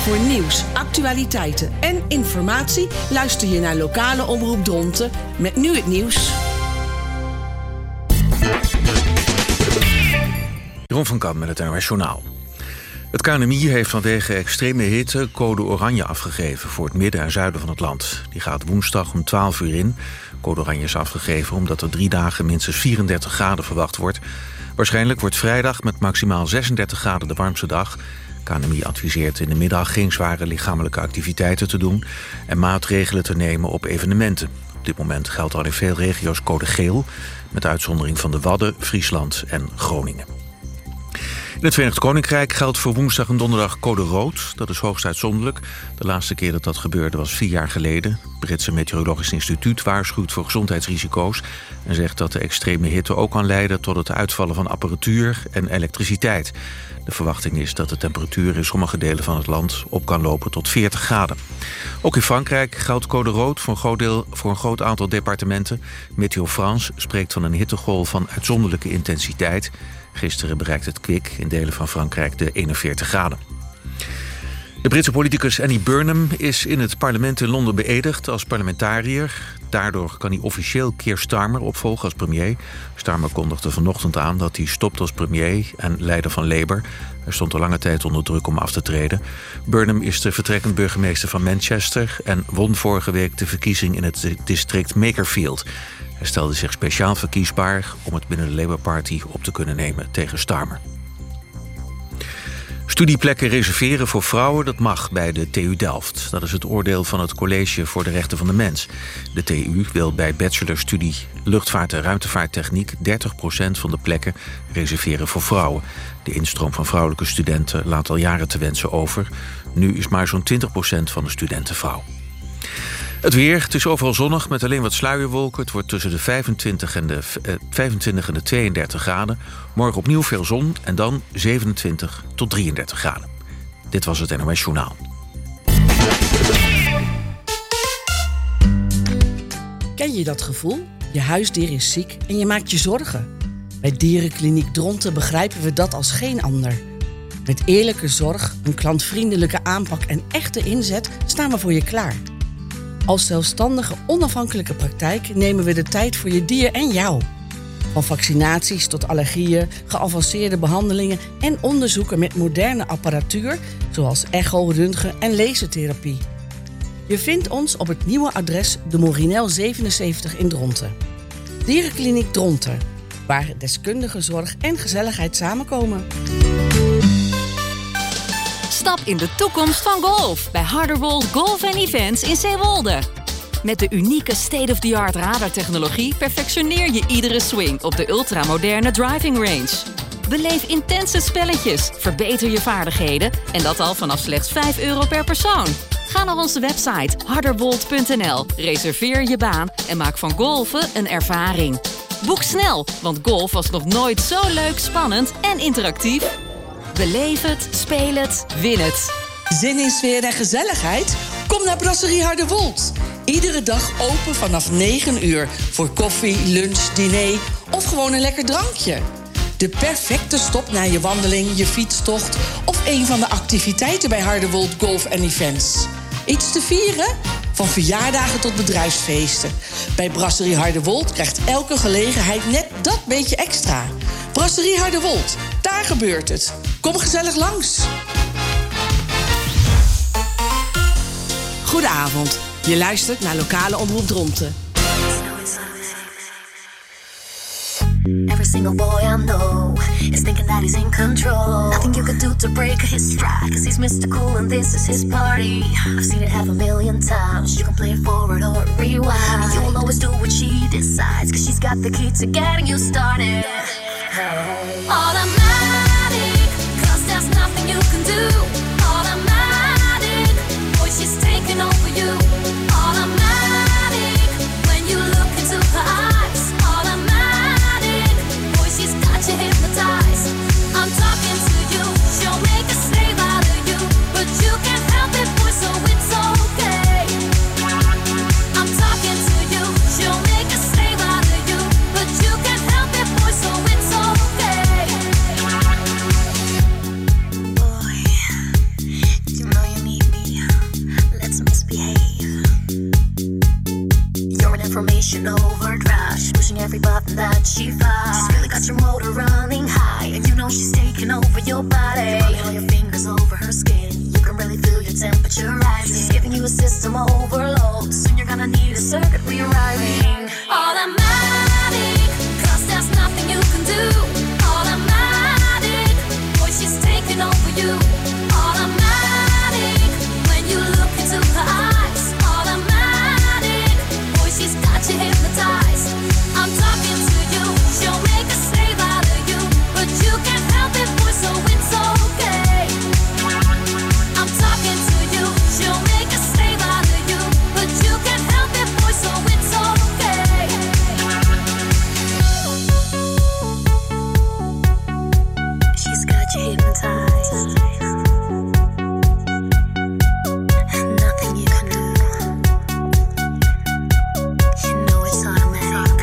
Voor nieuws, actualiteiten en informatie luister je naar Lokale Omroep Dronten met nu het nieuws. Jeroen van Kamp met het NOS Journaal. Het KNMI heeft vanwege extreme hitte code oranje afgegeven voor het midden en zuiden van het land. Die gaat woensdag om 12 uur in. Code oranje is afgegeven omdat er 3 dagen minstens 34 graden verwacht wordt. Waarschijnlijk wordt vrijdag met maximaal 36 graden de warmste dag. KNMI adviseert in de middag geen zware lichamelijke activiteiten te doen en maatregelen te nemen op evenementen. Op dit moment geldt al in veel regio's code geel, met uitzondering van de Wadden, Friesland en Groningen. In het Verenigd Koninkrijk geldt voor woensdag en donderdag code rood. Dat is hoogst uitzonderlijk. De laatste keer dat dat gebeurde was 4 jaar geleden. Het Britse Meteorologisch Instituut waarschuwt voor gezondheidsrisico's en zegt dat de extreme hitte ook kan leiden tot het uitvallen van apparatuur en elektriciteit. De verwachting is dat de temperatuur in sommige delen van het land op kan lopen tot 40 graden. Ook in Frankrijk geldt code rood voor een groot aantal departementen. Météo France spreekt van een hittegolf van uitzonderlijke intensiteit. Gisteren bereikte het kwik in delen van Frankrijk de 41 graden. De Britse politicus Andy Burnham is in het parlement in Londen beëdigd als parlementariër. Daardoor kan hij officieel Keir Starmer opvolgen als premier. Starmer kondigde vanochtend aan dat hij stopt als premier en leider van Labour. Hij stond al lange tijd onder druk om af te treden. Burnham is de vertrekkend burgemeester van Manchester en won vorige week de verkiezing in het district Makerfield. Hij stelde zich speciaal verkiesbaar om het binnen de Labour Party op te kunnen nemen tegen Starmer. Studieplekken reserveren voor vrouwen, dat mag bij de TU Delft. Dat is het oordeel van het College voor de Rechten van de Mens. De TU wil bij bachelorstudie luchtvaart- en ruimtevaarttechniek 30% van de plekken reserveren voor vrouwen. De instroom van vrouwelijke studenten laat al jaren te wensen over. Nu is maar zo'n 20% van de studenten vrouw. Het weer, het is overal zonnig met alleen wat sluierwolken. Het wordt tussen de 25 en de 32 graden. Morgen opnieuw veel zon en dan 27 tot 33 graden. Dit was het NOS Journaal. Ken je dat gevoel? Je huisdier is ziek en je maakt je zorgen. Bij Dierenkliniek Dronten begrijpen we dat als geen ander. Met eerlijke zorg, een klantvriendelijke aanpak en echte inzet staan we voor je klaar. Als zelfstandige, onafhankelijke praktijk nemen we de tijd voor je dier en jou. Van vaccinaties tot allergieën, geavanceerde behandelingen en onderzoeken met moderne apparatuur, zoals echo, röntgen en lasertherapie. Je vindt ons op het nieuwe adres de Morinel 77 in Dronten. Dierenkliniek Dronten, waar deskundige zorg en gezelligheid samenkomen. Stap in de toekomst van golf bij Harderwold Golf & Events in Zeewolde. Met de unieke state-of-the-art radartechnologie perfectioneer je iedere swing op de ultramoderne driving range. Beleef intense spelletjes, verbeter je vaardigheden en dat al vanaf slechts €5 per persoon. Ga naar onze website harderwold.nl, reserveer je baan en maak van golfen een ervaring. Boek snel, want golf was nog nooit zo leuk, spannend en interactief. Beleef het, speel het, win het. Zin in sfeer en gezelligheid? Kom naar Brasserie Harderwold. Iedere dag open vanaf 9 uur voor koffie, lunch, diner of gewoon een lekker drankje. De perfecte stop na je wandeling, je fietstocht of een van de activiteiten bij Harderwold Golf & Events. Iets te vieren? Van verjaardagen tot bedrijfsfeesten. Bij Brasserie Harderwold krijgt elke gelegenheid net dat beetje extra. Brasserie Harderwold, daar gebeurt het. Kom gezellig langs. Goedenavond. Je luistert naar Lokale Omroep Dronten. Every single boy I know is thinking that he's in control. Nothing you could do to break his stride, cause he's Mr. Cool and this is his party. I've seen it 500,000 times. You can play it forward or rewind. You will always do what she decides, cause she's got the key to getting you started. Automatic, cause there's nothing you can do. Automatic, boy, she's taking over you. Automatic, when you look into her eyes. Automatic, boy, she's got you hypnotized. I'm talking to you, she'll make a slave out of you, but you can't help it, boy, so it's okay. I'm talking to you, she'll make a slave out of you, but you can't help it, boy, so it's okay. in overdrive. She's pushing every button that she finds. She's really got your motor running high, and you know she's taking over your body. Running all your fingers over her skin, you can really feel your temperature rising. She's giving you a system overload. Soon you're gonna need a circuit rewriting. Automatic, 'cause there's nothing you can do. Automatic, boy, she's taking over you. Automatic, when you look into her eyes. Automatic, boy, she's got you hypnotized. I'm talking to you, she'll make a slave out of you, but you can't help it, boy, so it's okay. I'm talking to you, she'll make a slave out of you, but you can't help it, boy, so it's okay. She's got you hypnotized. Nothing you can do. You know it's automatic.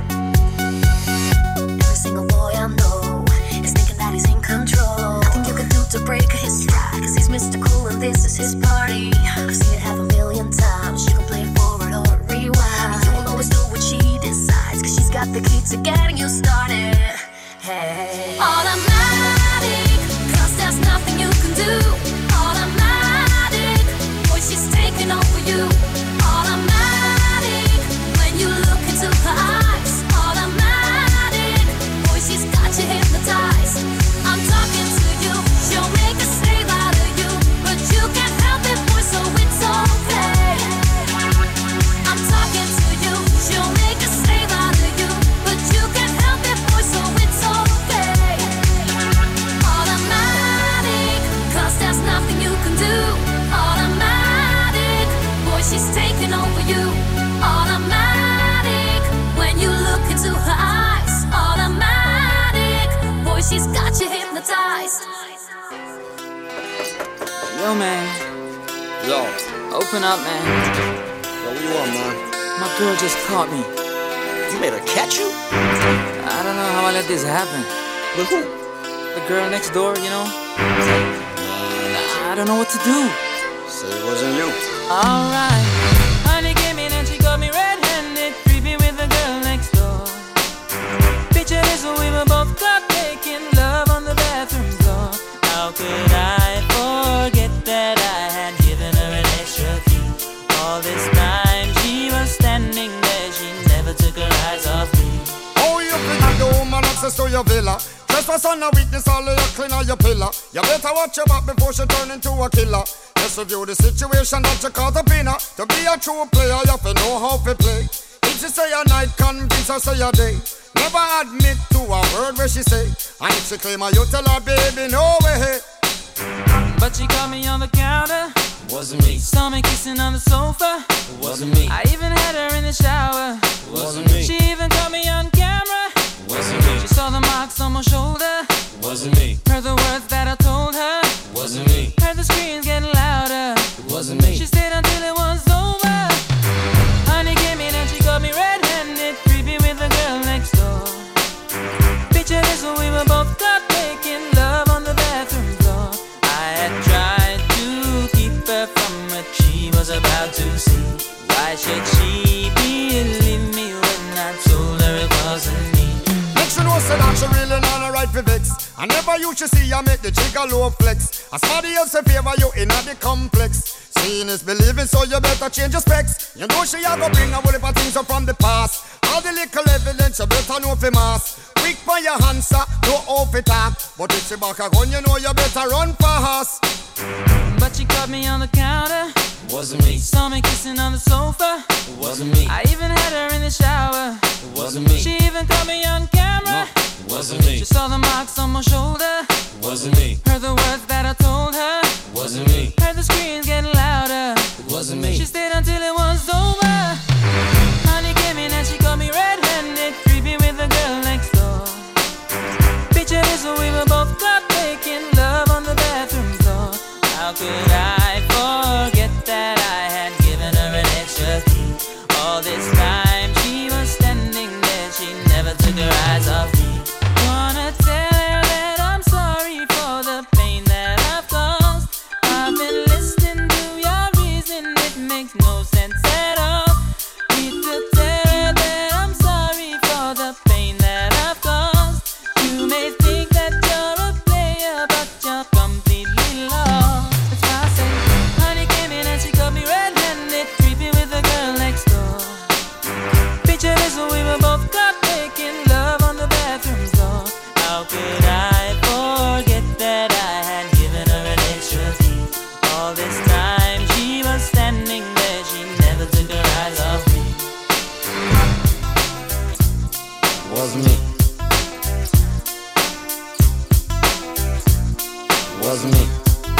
Every single boy I know is thinking that he's in control. Nothing you can do to break his stride, 'cause he's Mr. Cool and this is his party. I've seen it half a million times. You can play forward or rewind. You will always do what she decides, 'cause she's got the key to getting you started. Hey. Automatic, 'cause there's nothing you can do. Automatic, boy, she's taking over you. Automatic, when you look into her eyes. Automatic, boy, she's got you hypnotized. I'm talking to you, she'll make a slave out of you, but you can't help it, boy, so it's okay. I'm talking to you, she'll make a slave out of you, but you can't help it, boy, so it's okay. Automatic, 'cause there's nothing you can do. Automatic, boy, she's taking over you. Automatic, when you look into her eyes. Automatic, boy, she's got you hypnotized. Yo, man. Yo, Open up, man. what you want, man? My girl just caught me. You made her catch you? I don't know how I let this happen. With who? The girl next door, you know? I don't know what to do. Say it wasn't you. Alright. Honey came in and she got me red-handed, creepy with the girl next door. Picture this, we were both caught making love on the bathroom floor. How could I forget that I had given her an extra key? All this time she was standing there, she never took her eyes off me. Oh, you think the woman access to your villa? Trespass on a weakness, all of your clean on your pillar. You better watch your back before she turn into a killer. Just review the situation that you caught up in her. To be a true player, you have to know how to play. If she say a night, convince her say a day. Never admit to a word where she say. And if she claim her, you tell her, baby, no way. But she caught me on the counter. Wasn't me. Saw me kissing on the sofa. Wasn't me. I even had her in the shower. Wasn't me. She even caught me on camera. Wasn't me. She saw the marks on my shoulder. Wasn't me. Heard the words that I told her. Wasn't me. Heard the screams getting louder. Wasn't me. She stayed until it was over. Honey came in and she got me red-handed, creepy with the girl next door. Picture this, we were both caught making love on the bathroom floor. I had tried to keep her from what she was about to see. Why should she believe me when I told her it wasn't me? Make she know say that she really not a right for vex. I never you should see her make the jigger low flex. As somebody else in favor you in the complex. Seeing is believing, so you better change your specs. You know she a go bring a whole heap of things up from the past. All the little evidence you better know for mass. Quick for your answer, no off it up. But if she back a gun, you know you better run fast. But she caught me on the counter. Wasn't me. Saw me kissing on the sofa. Wasn't me. I even had her in the shower. Wasn't me. She even caught me on camera. Wasn't me. She saw the marks on my shoulder. Wasn't me. Heard the words that I told her. Wasn't me. Heard the screams getting louder. Wasn't me. She stayed until it was over. Honey came in and she got me red-handed, creepy with the girl next door. Picture this, we were both caught making love on the bathroom floor. How could I forget that I had given her an extra key? All this time she was standing there, she never took her eyes off me. Wanna tell her that I'm sorry for the pain that I've caused. I've been listening to your reason, it makes no sense at all. Wasn't me.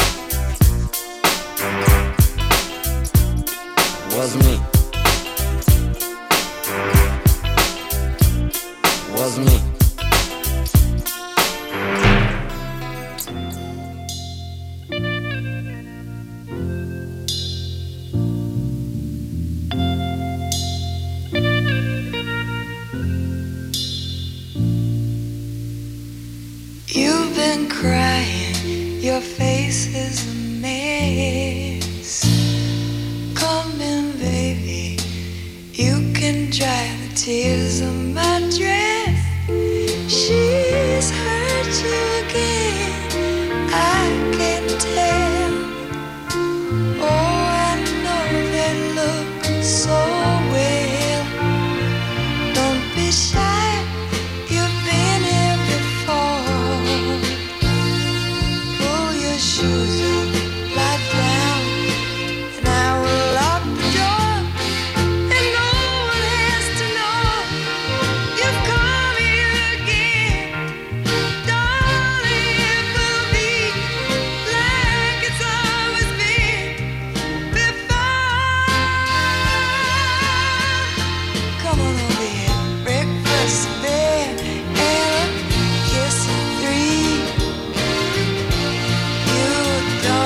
Wasn't me. Wasn't me. You've been crying, your face is a mess. Come in, baby, you can dry the tears of my dress. She's hurt you again, I can tell. Oh, I know they look so well. Don't be shy, you've been here before. Pull your shoes up, lie down, and I will lock the door, and no one has to know you've come here again. Darling, it will be like it's always been before. Come on over here, breakfast in bed, and a kiss at 3. You don't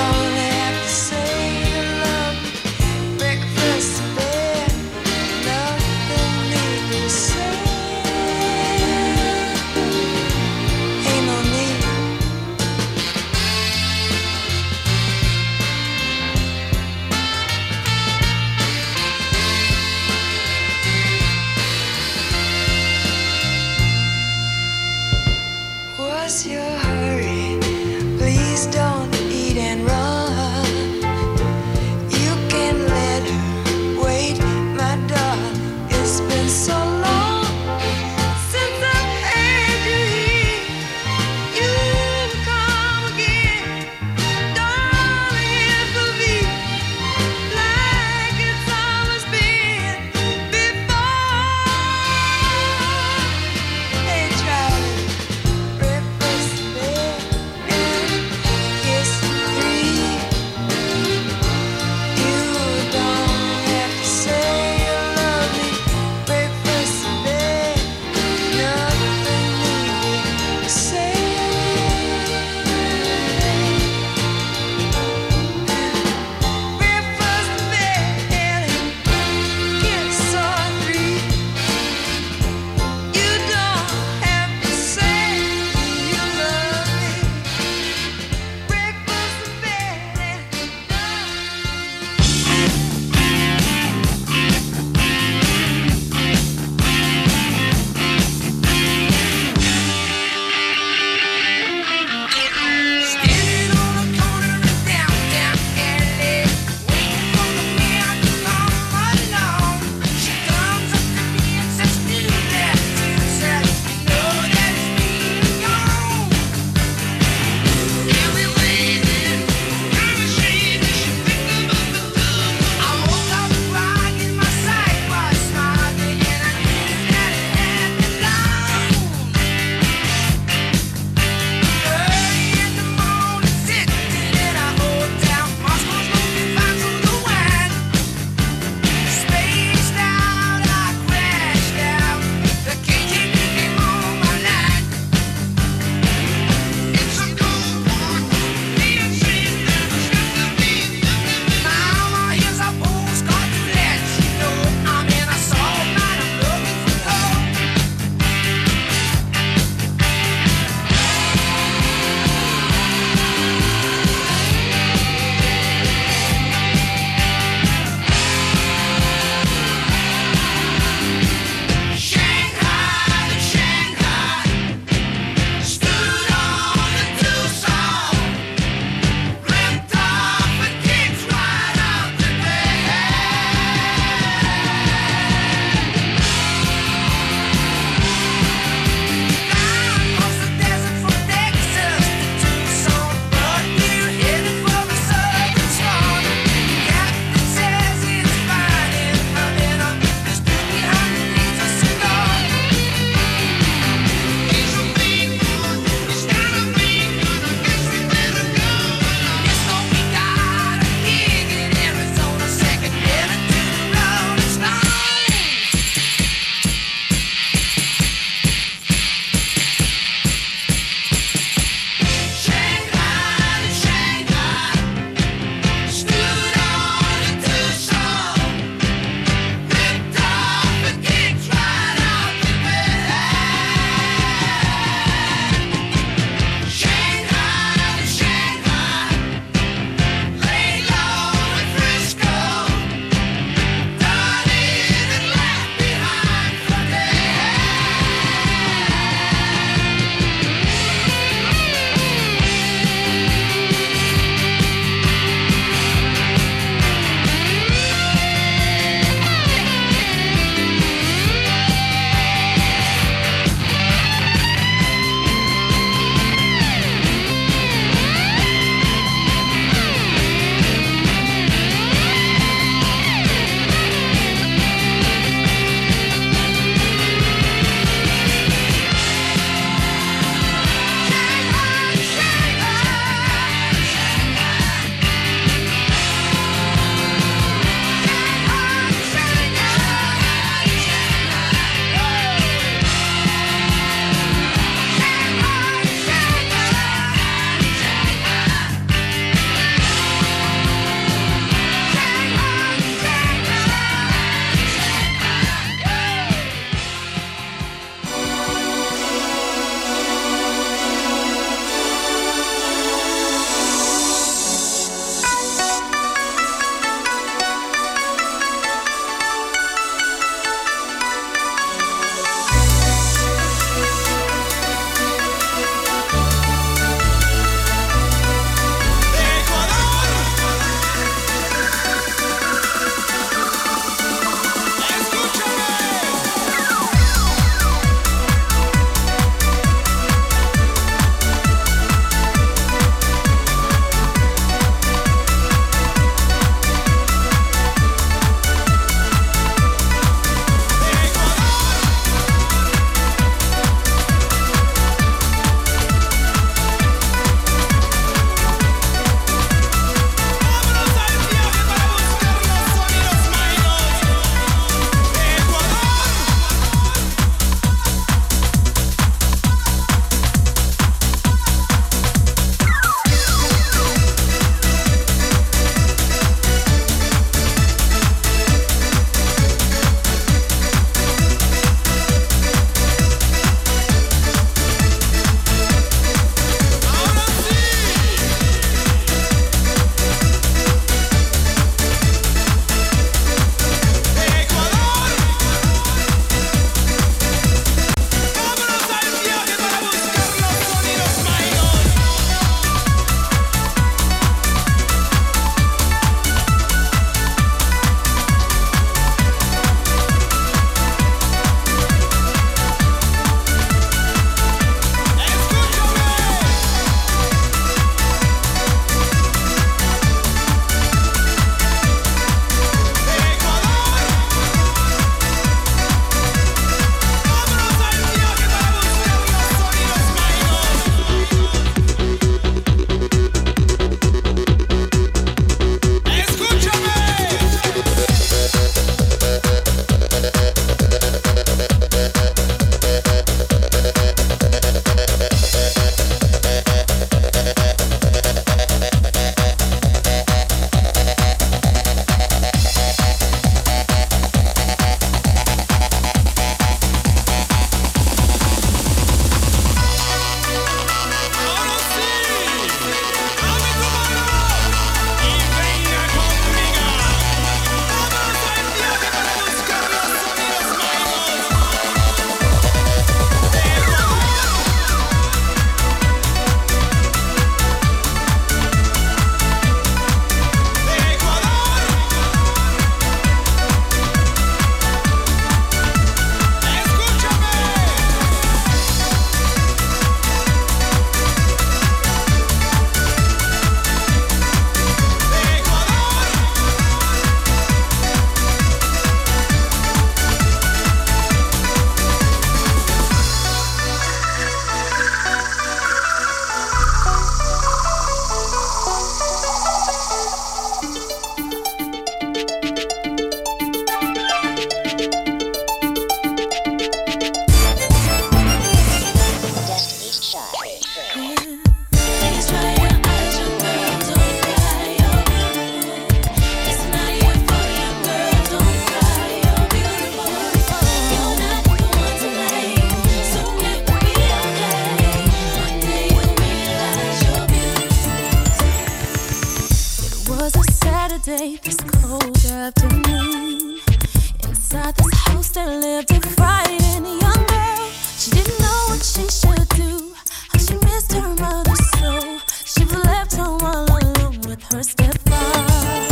day, this cold afternoon. Inside this house there lived a frightened young girl. She didn't know what she should do, how she missed her mother so. She was left home all alone with her stepfather.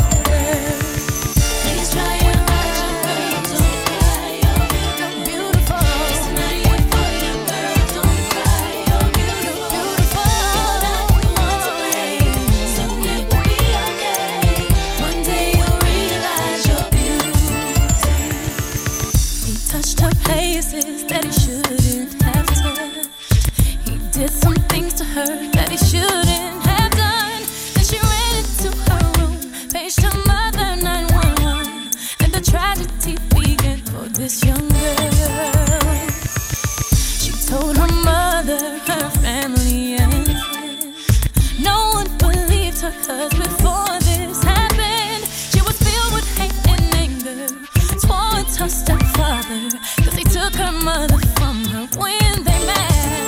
Please try and hide your girl, don't cry, you're beautiful. It's not your fault, your girl, don't cry, you're beautiful. Not the one to blame, so it will be okay. One day you'll realize you're beautiful. He touched her places that he shouldn't have touched. He did some things to her that he shouldn't have done. Then she ran into her room, paged her mother 911, and the tragedy began for this young girl. She told her mother, her family and friends. No one believed her, 'cause before this happened, she was filled with hate and anger towards her stepfather, 'cause he took her mother from her when they married.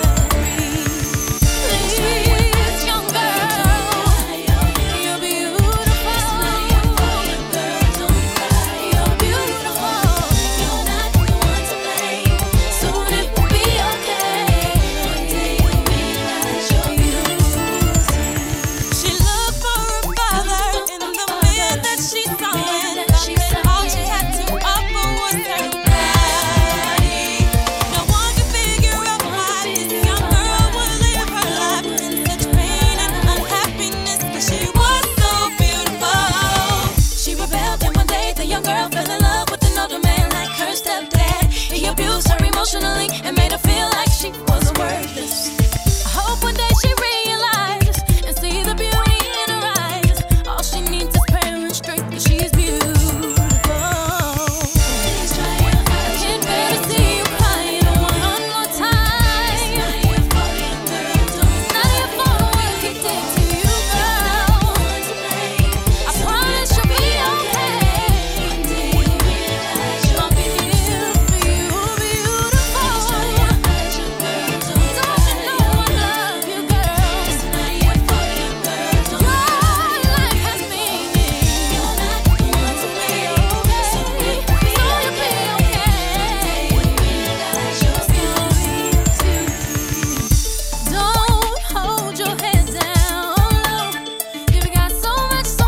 Please, young girl, you're beautiful. Don't cry, you're beautiful. You're not the one to blame, soon it will be okay. One day you'll realize you're beautiful. She looked for her father in the man that she saw, and all she had to offer was her body. No one could figure out why this young girl would live her life in such pain and unhappiness, 'cause she was so beautiful. She rebelled, and one day the young girl fell in love with an older man like her stepdad. He abused her emotionally and made her feel like she was worthless. I hope one day she realizes and see the beauty in her eyes. All she needs is prayer and strength, 'cause she's beautiful. Please try and hide. I can't bear to see you crying one more time. It's not your fault, young girl, don't cry. Not your fault, what he did to you, girl. I promise you'll be okay. One day you'll realize you're beautiful. Please try and hide your girl, don't cry. Don't you know I love you, girl? It's not your fault, young girl, don't cry. Your life has meaning. You're not the one to blame, so you'll be okay. One day you'll realize you're beautiful. Don't hold your head down low. You've got so much to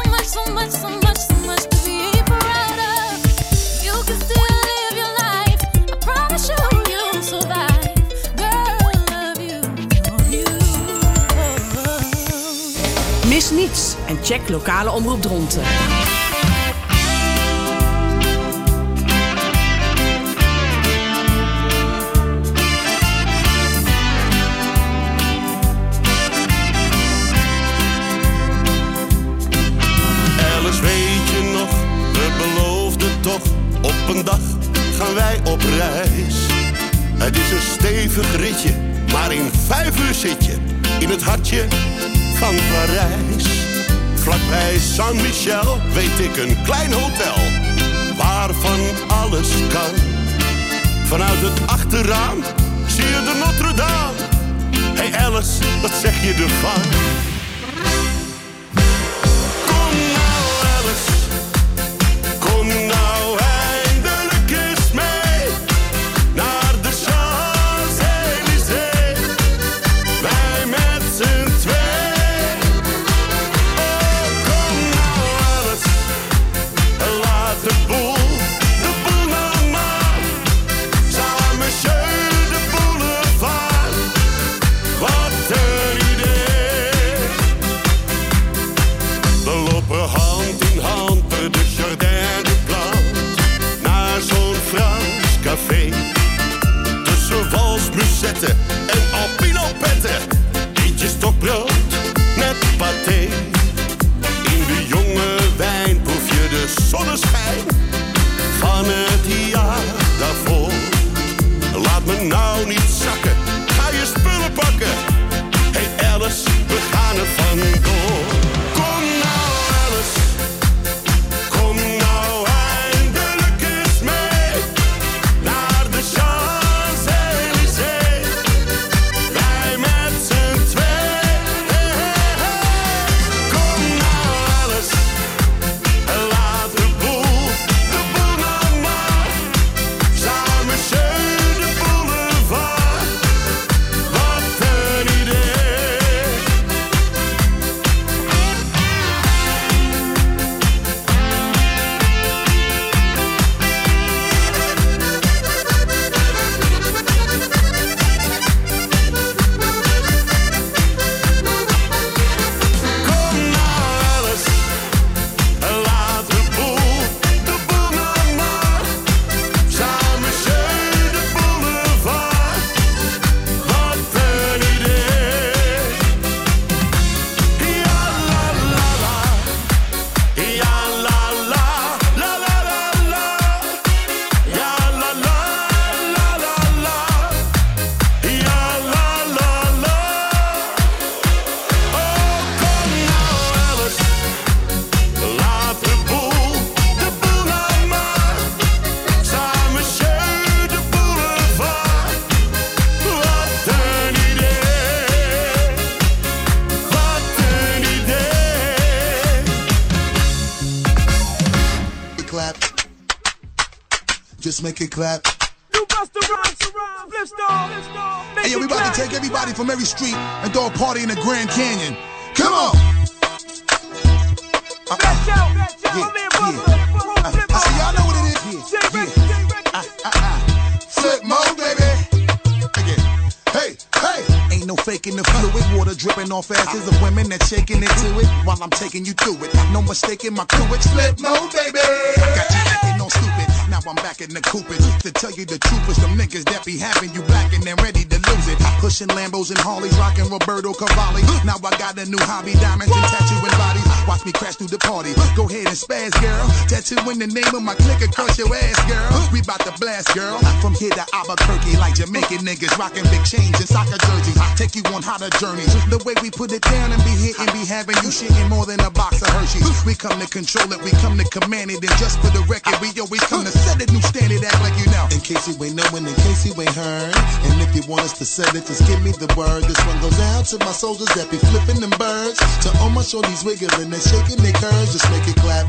be proud of. You can still live your life. I promise you'll survive. Girl, I love you. You're beautiful. Mis niets en check lokale omroep Dronten. Alice, weet je nog, we beloofden toch, op een dag gaan wij op reis. Het is een stevig ritje, maar in 5 uur zit je in het hartje van Parijs. Vlakbij Saint-Michel weet ik een klein hotel, waarvan alles kan. Vanuit het achterraam zie je de Notre-Dame. Hey Alice, wat zeg je ervan? Kom nou eindelijk eens mee naar de Champs-Élysées. Wij met z'n twee. Oh, kom nou Alice, laat de boel nou maar. Samen Monsieur de Boulevard, wat een idee. Just make it clap. You bust the rhymes, flip star. Hey, yo, we about to take everybody from every street and throw a party in the Grand Canyon. Come on. Back out, I see y'all know what it is. Flip mode, baby. Again. Hey, hey. Ain't no faking the fluid. Water dripping off asses of women that shaking into it while I'm taking you through it. No mistaking my crew. It's flip mode, baby. I got you acting all stupid. Now I'm back in the coopers. To tell you the truth is them niggas that be having you blacking and ready to lose it. Pushing Lambos and Harleys, rocking Roberto Cavalli. Now I got a new hobby, diamonds and tattooing bodies. Watch me crash through the party. Go ahead and spaz, girl. Tattoo in the name of my clique across your ass, girl. We bout to blast, girl. From here to Albuquerque, like Jamaican niggas rocking big chains and soccer jerseys. Take you on hotter journeys. The way we put it down and be hitting, be having you shitting more than a box of Hershey's. We come to control it, we come to command it, and just for the record, we always come to set a new standard, act like you know. In case you ain't knowing, in case you ain't heard, and if you want us to set it, just give me the word. This one goes out to my soldiers that be flipping them birds. To all my shorties wiggling and shaking their curves. Just make it clap.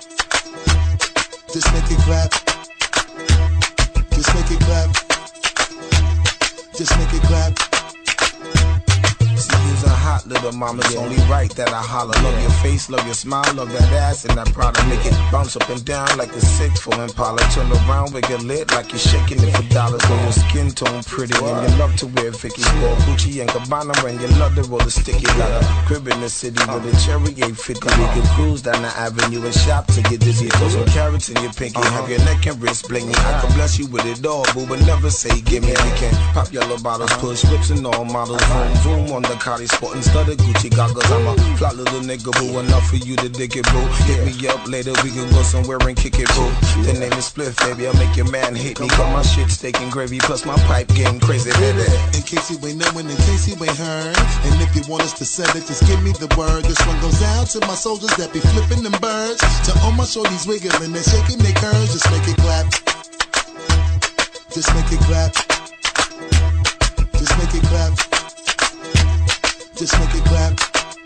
Just make it clap. Just make it clap. Just make it clap. See, you's a hot little mama, it's only right that I holler. Love your face, love your smile, love that ass and that Prada. Make it bounce up and down like the 6 for Impala. Turn around with your lid like you're shaking it for dollars. Though your skin tone pretty and you love to wear Vicky Sport, Gucci and Cabana, and you love to roll the sticky. Got a crib in the city with a cherry 850. We can cruise down the avenue and shop to get dizzy. Throw some carrots in your pinky, have your neck and wrist blingy. I can bless you with it all, boo, but never say gimme. We can pop yellow bottles, push whips and all models. Vroom, vroom on the Cardi sporting studded Gucci goggles. I'm a flat little nigga, boo, enough for you to dig it, boo. Hit me up later, we can go somewhere and kick it, boo. The name is Spliff, baby, I'll make your man hit me. Got my shit steak and gravy, plus my pipe game crazy, baby. In case you ain't knowing, in case you ain't heard, and if you want us to set it, just give me the word. This one goes out to my soldiers that be flipping them birds. To all my shorties wiggling and shaking their curves. Just make it clap. Just make it clap. Just make it clap. Just make it clap.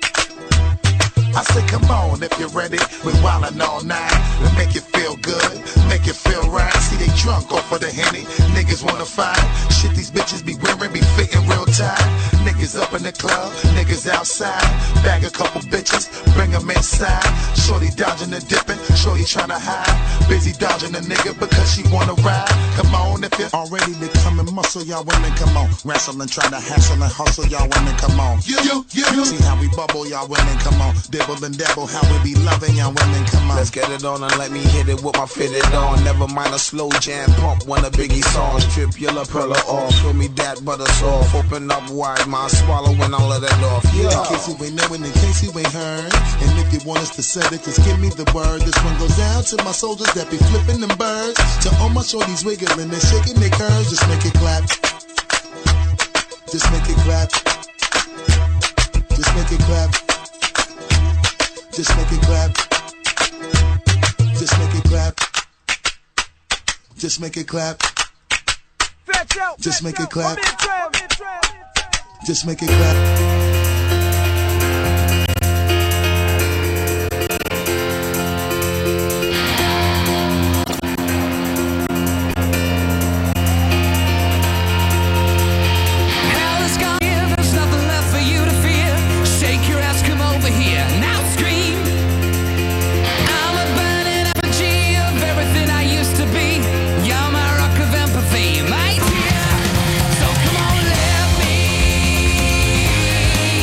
I say come on if you're ready. We're wildin' all night. We'll make you feel good, make you feel right. See they drunk off of the Henny. Niggas wanna fight. Shit these bitches be wearing be fitting real tight. Niggas up in the club, niggas outside. Bag a couple bitches, bring them inside. Shorty dodging and dipping, shorty tryna hide. Busy dodging a nigga because she wanna ride. Come on if you're all ready to come and muscle, y'all women come on. Wrestle and try to hassle and hustle, y'all women come on. You. See how we bubble, y'all women come on. Dibble and dabble, how we be loving y'all women come on. Let's get it on and let me hit it with my fitted on. Never mind a slow jam, pump one of Biggie songs. Strip your lapella off, fill me that butter soft. Open up wide, my swallow when I let it off. Yeah. In case you ain't knowing, in case you ain't heard, and if you want us to set it, just give me the word. This one goes out to my soldiers that be flipping them birds. To all my shorties wiggling and shaking their curves. Just make it clap. Just make it clap. Just make it clap. Just make it clap. Just make it clap. Just make it clap. Just make it clap. Just make it clap. My dear, so come on, let me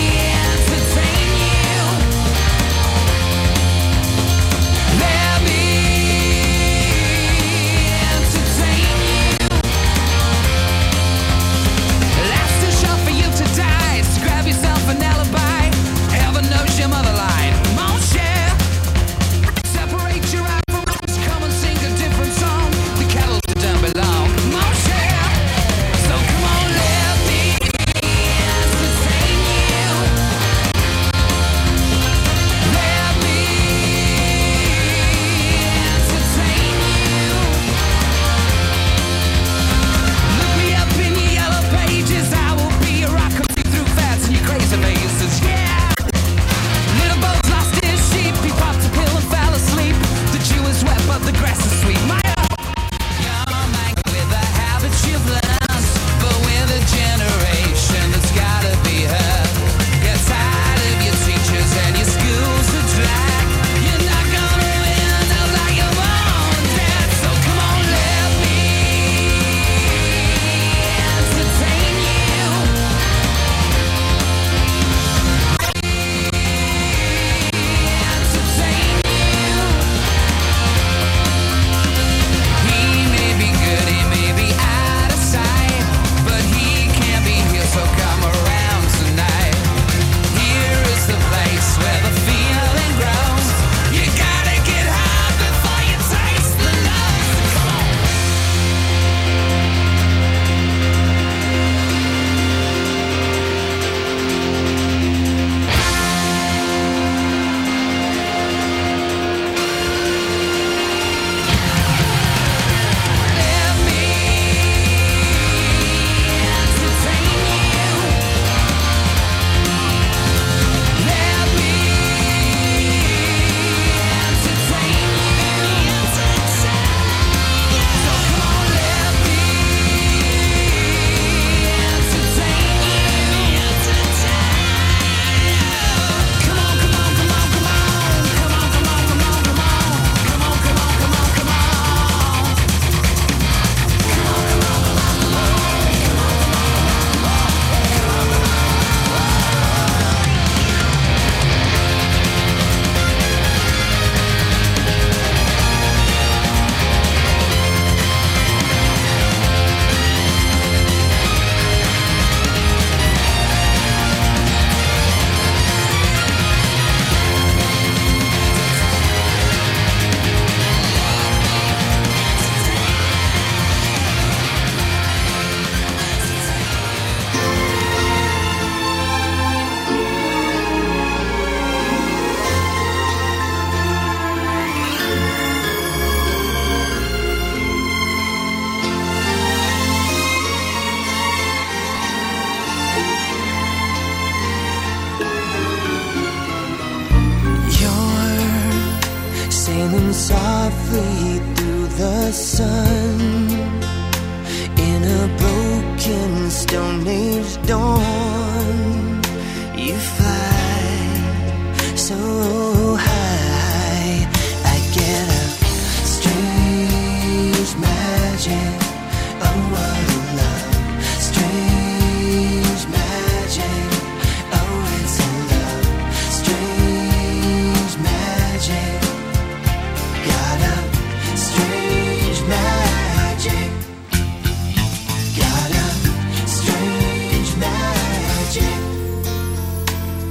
spinning softly through the sun. In a broken Stone Age dawn, you fly so high. I get a strange magic. Oh, what a love. Strange magic. Oh, it's a love. Strange magic. Got a strange magic. Got a strange magic.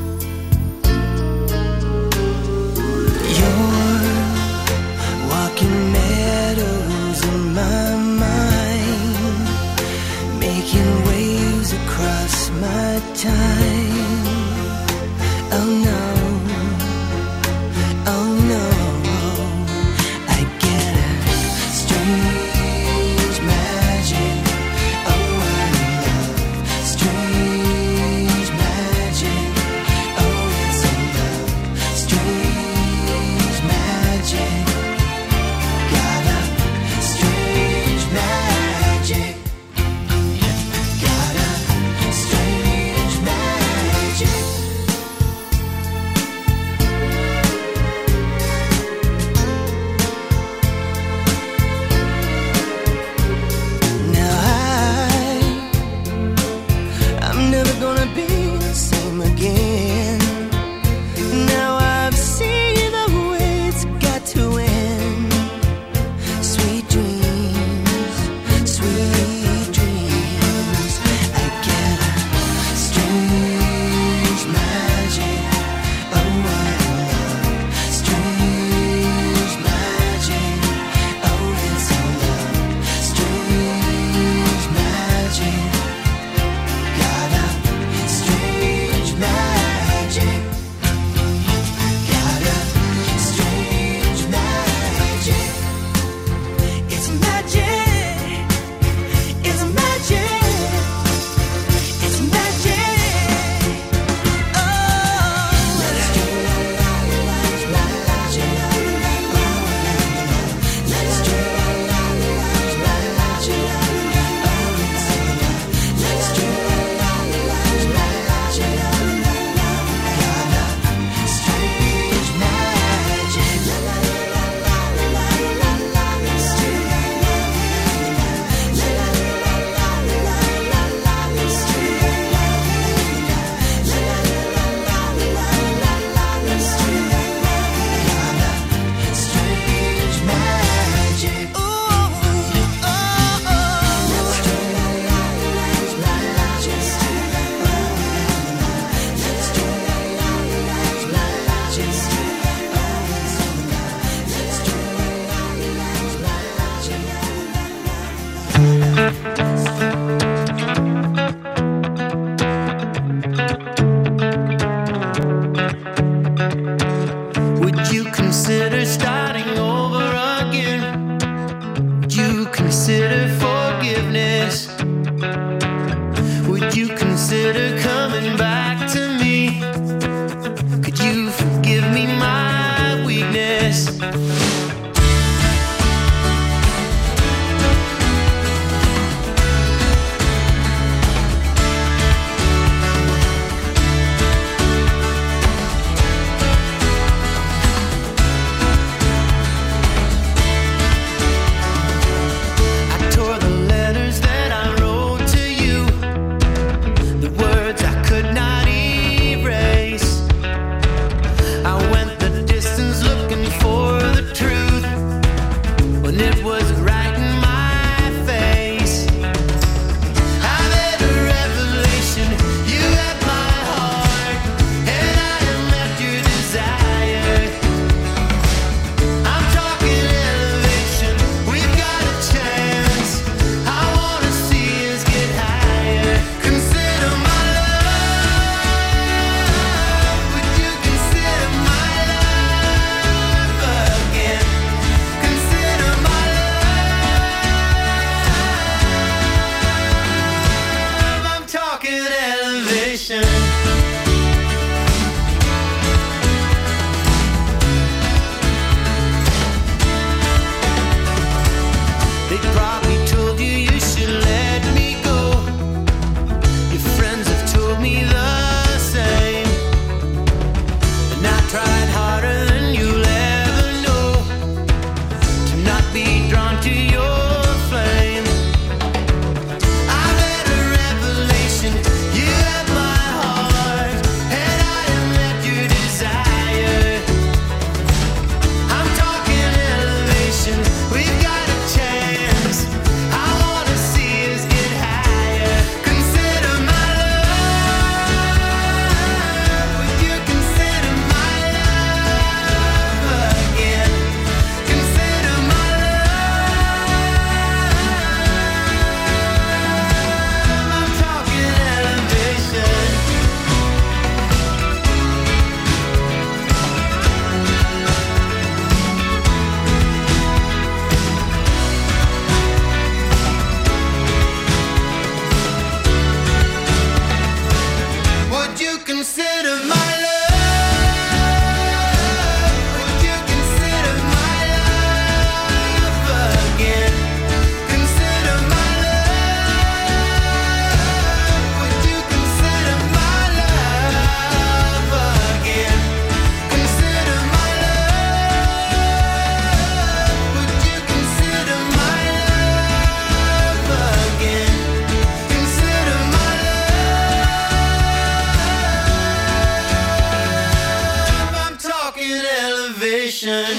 elevation.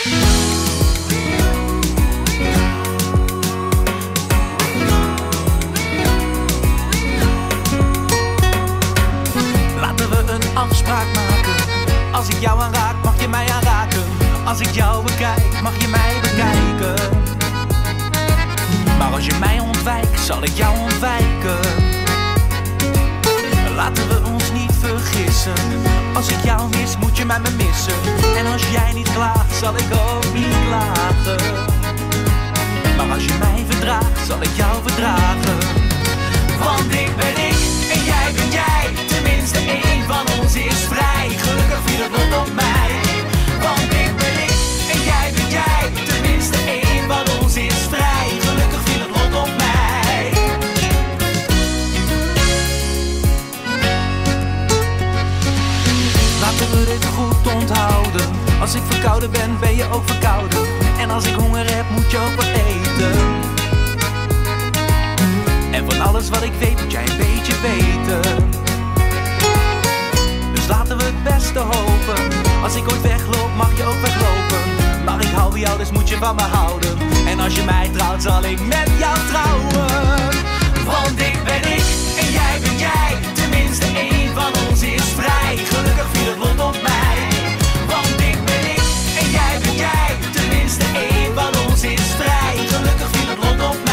Laten we een afspraak maken. Als ik jou aanraak, mag je mij aanraken. Als ik jou bekijk, mag je mij bekijken. Maar als je mij ontwijkt, zal ik jou ontwijken. Laten we ons niet vergissen. Als ik jou mis, moet je mij me missen. En als jij niet klaagt, zal ik ook niet klagen. Maar als je mij verdraagt, zal ik jou verdragen. Want ik ben ik en jij ben jij. Tenminste één van ons is vrij. Gelukkig viel het lot op mij. Want ik ben ik en jij ben jij. Tenminste één van ons is vrij. Gelukkig viel het lot op mij. Laten we dit goed onthouden. Als ik verkouden ben, ben je ook verkouden. En als ik honger heb, moet je ook wat eten. En van alles wat ik weet, moet jij een beetje weten. Dus laten we het beste hopen. Als ik ooit wegloop, mag je ook weglopen. Maar ik hou van jou, dus moet je van me houden. En als je mij trouwt, zal ik met jou trouwen. Want ik ben ik en jij ben jij. Tenminste één van ons is vrij. Gelukkig viel het lot op mij. Want ik ben ik en jij ben jij. Tenminste één van ons is vrij. Gelukkig viel het lot op mij.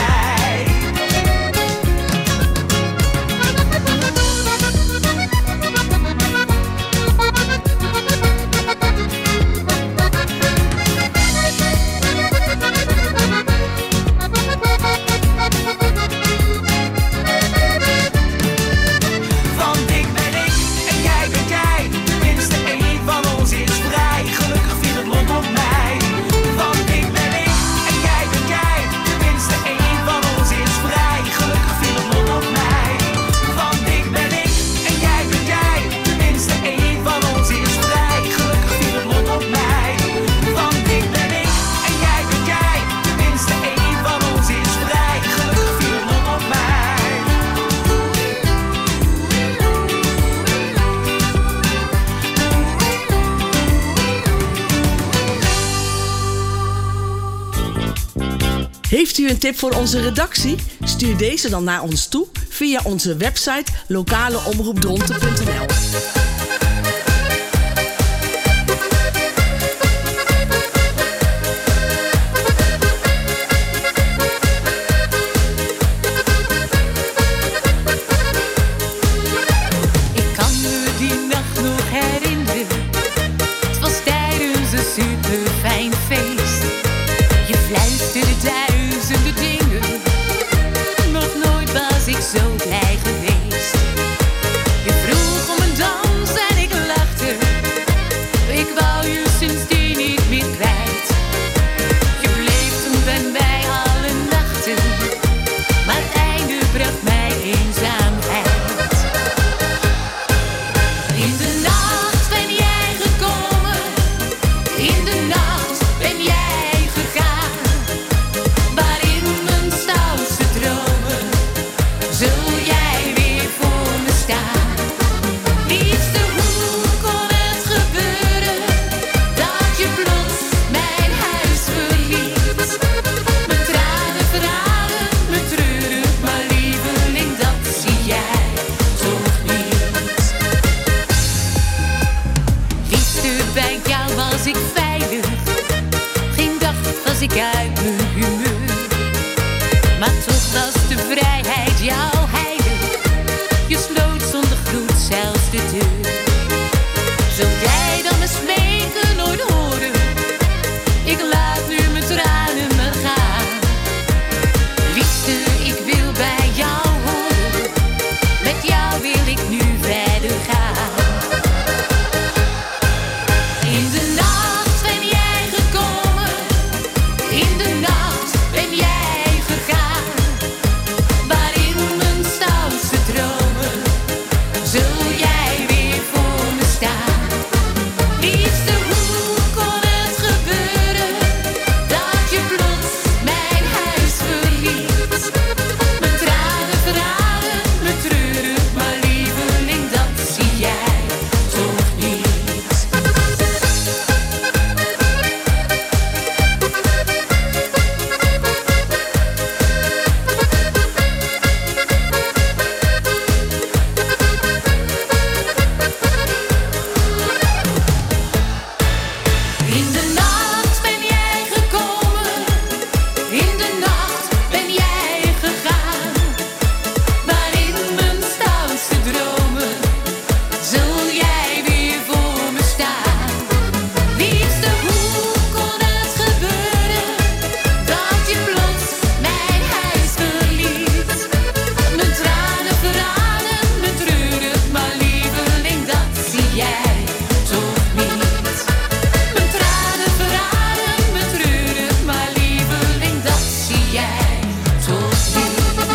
Heeft u een tip voor onze redactie? Stuur deze dan naar ons toe via onze website lokaleomroepdronten.nl. Ik kan me die nacht nog herinneren. Het was tijdens een super fijn feest. Je fluisterde duizenden dingen. Nog nooit was ik zo blij geweest. Je vroeg om een dans en ik lachte. Ik wou je sindsdien niet meer kwijt. Je bleef toen bij mij alle nachten. Maar het einde bracht mij eenzaamheid. In de nacht ben jij gekomen. In de nacht ben jij gegaan. Waarin mijn stoutste dromen zul jij weer voor me staan. Liefste, hoe kon het gebeuren dat je plots mijn huis verliet? Mijn tranen verhalen, mijn treuren, maar lieveling, dat zie jij toch niet. Liefste, bij jou was ik veilig. Geen dag was ik uit mijn humeur. Maar toch was de vrijheid jou heilig. Je sloot zonder groet zelfs de deur. Zul jij dan me smeken nooit horen? Ik laat nu mijn tranen maar gaan. Liefste, ik wil bij jou horen. Met jou wil ik nu verder gaan. In de nacht ben jij gekomen. In de nacht In de nacht ben jij gekomen, in de nacht ben jij gegaan. Waarin mijn stoutste dromen zul jij weer voor me staan. Liefste, hoe kon het gebeuren dat je plots mijn huis verliet? Mijn tranen verraden, me treurig, maar lieveling, dat zie jij toch niet. Mijn tranen verraden, me treurig, maar lieveling, dat zie jij toch niet.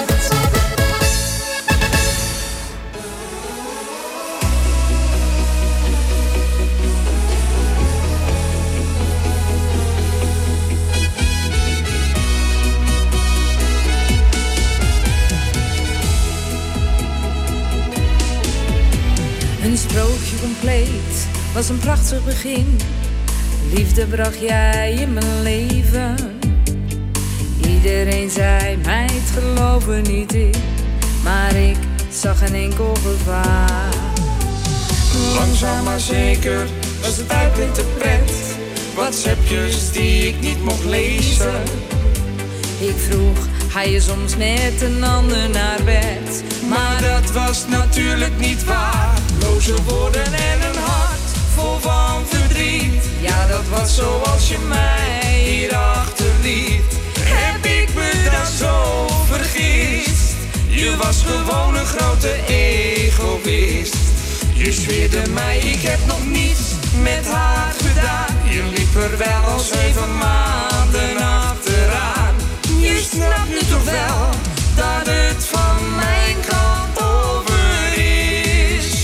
Een sprookje compleet was een prachtig begin. Liefde bracht jij in mijn leven. Iedereen zei mij het geloven niet in, maar ik zag geen enkel gevaar. Langzaam maar zeker was het uit met de pret. WhatsAppjes die ik niet mocht lezen. Ik vroeg, ga je soms met een ander naar bed? Maar dat was natuurlijk niet waar. Loze woorden en een hart vol van verdriet. Ja, dat was zoals je mij hier achterliet. Heb ik me dan zo vergist? Je was gewoon een grote egoïst. Je zweerde mij, ik heb nog niets met haar gedaan. Je liep er wel al 7 maanden achteraan. Je snapt nu toch wel dat het van mijn kant over is.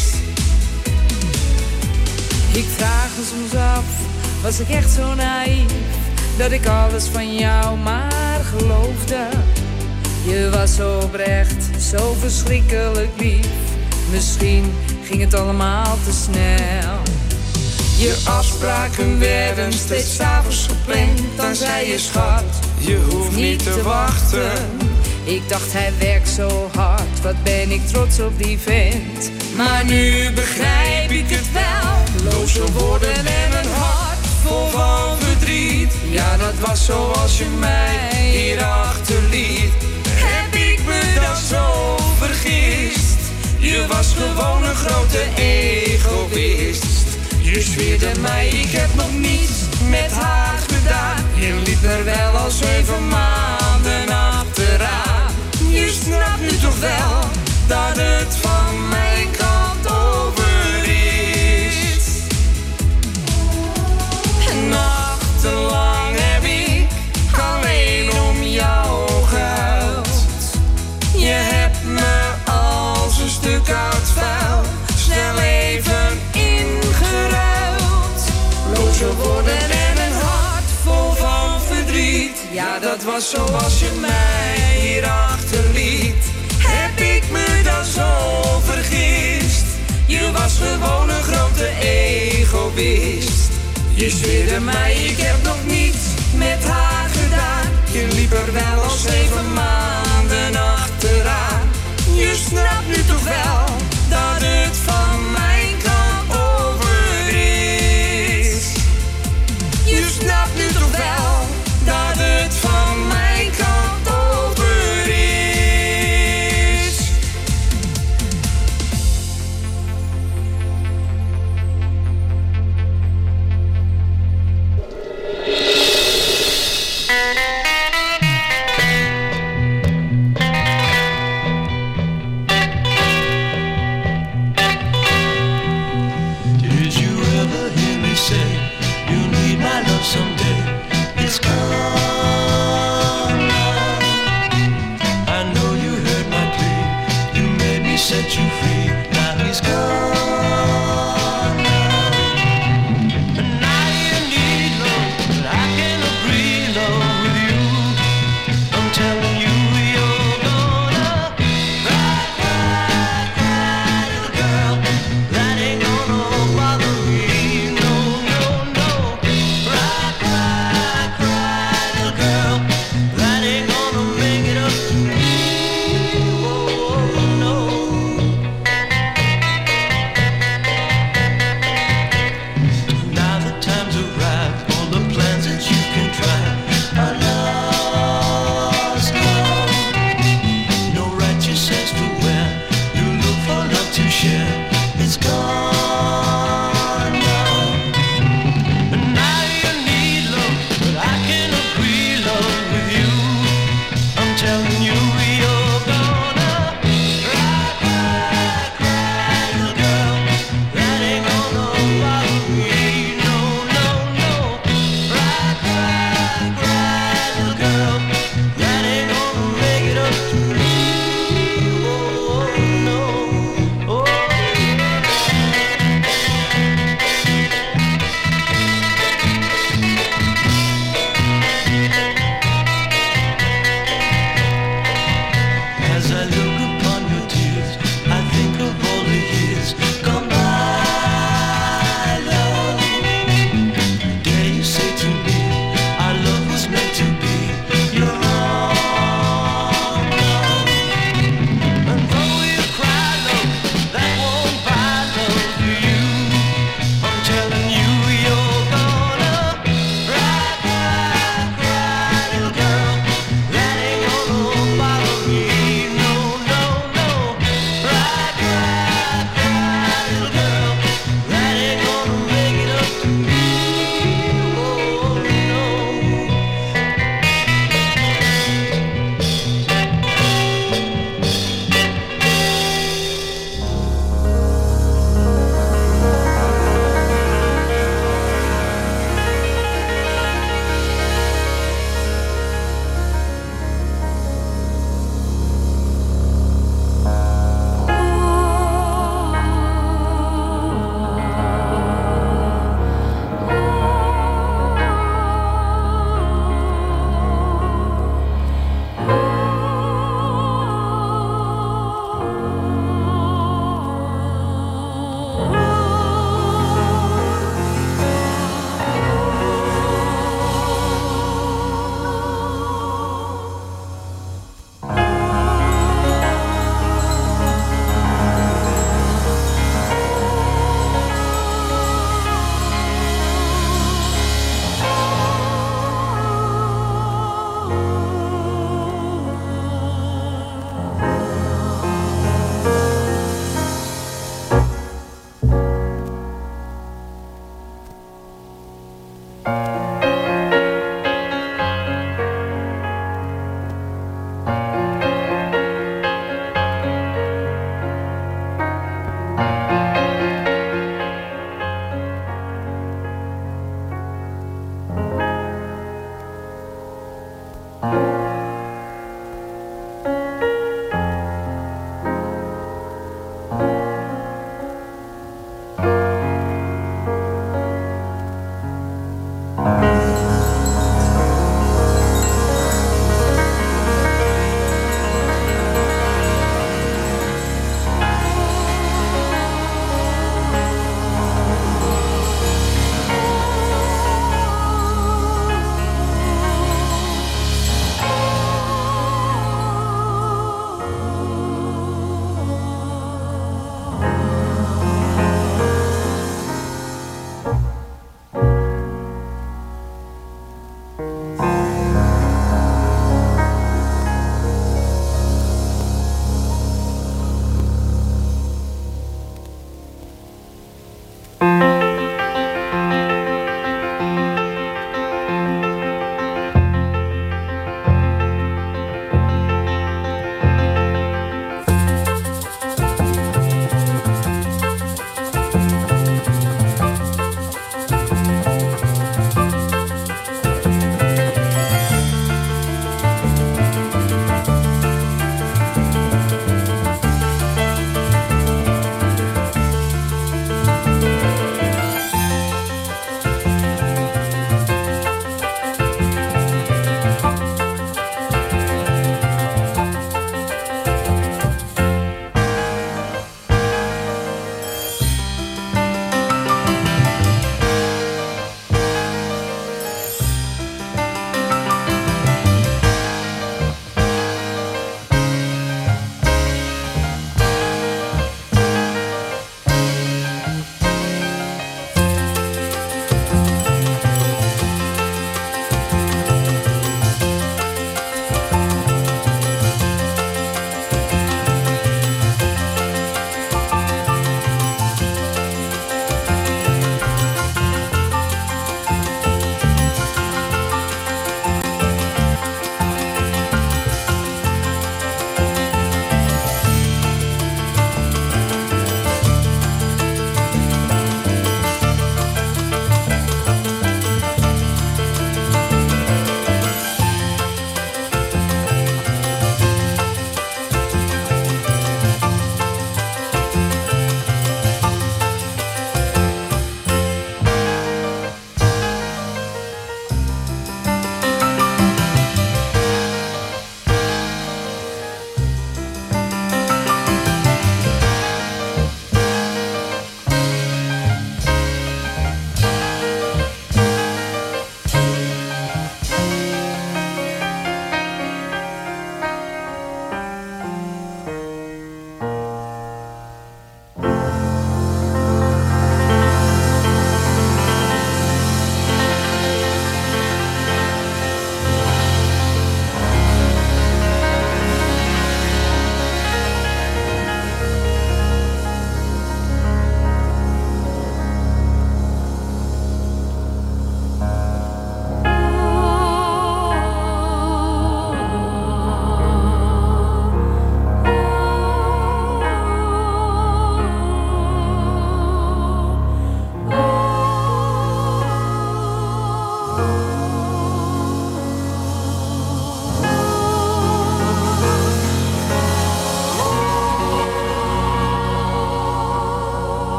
Ik vraag me soms af, was ik echt zo naïef, dat ik alles van jou maar geloofde? Je was zo oprecht, zo verschrikkelijk lief. Misschien ging het allemaal te snel. Je afspraken werden steeds 's avonds gepland. Dan zei je schat, je hoeft niet te wachten. Ik dacht hij werkt zo hard, wat ben ik trots op die vent. Maar nu begrijp ik het wel. Loze woorden en een hart vol van verdriet. Ja, dat was zoals je mij hier achterliet. Heb ik me dan zo vergist? Je was gewoon een grote egoïst. Je zweerde mij, ik heb nog niets met haar gedaan. Je liep er wel al 7 maanden achteraan. Je snapt nu toch wel dat het van mijn kant over is. En nachtenlang heb ik alleen om jou gehuild. Je hebt me als een stuk oud vuil snel even ingeruild. Loze woorden en een hart vol van verdriet. Ja, dat was zoals je mij hier achterliet. Heb ik me dan zo vergist? Je was gewoon een grote egoïst. Je zweerde mij, ik heb nog niets met haar gedaan. Je liep er wel al 7 maanden achteraan. Je snapt nu toch wel dat het van mijn kant over is. Je snapt nu toch wel dat het van mijn kant over is.